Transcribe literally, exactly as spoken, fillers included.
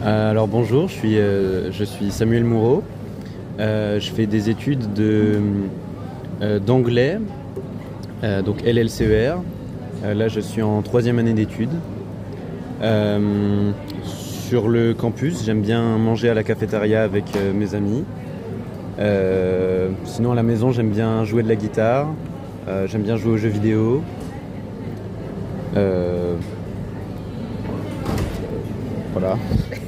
Euh, alors bonjour, je suis, euh, je suis Samuel Moureau. Euh, je fais des études de, euh, d'anglais, euh, donc L L C E R. Euh, là, je suis en troisième année d'études. Euh, sur le campus, j'aime bien manger à la cafétéria avec euh, mes amis. Euh, sinon, à la maison, j'aime bien jouer de la guitare. Euh, j'aime bien jouer aux jeux vidéo. Euh, voilà.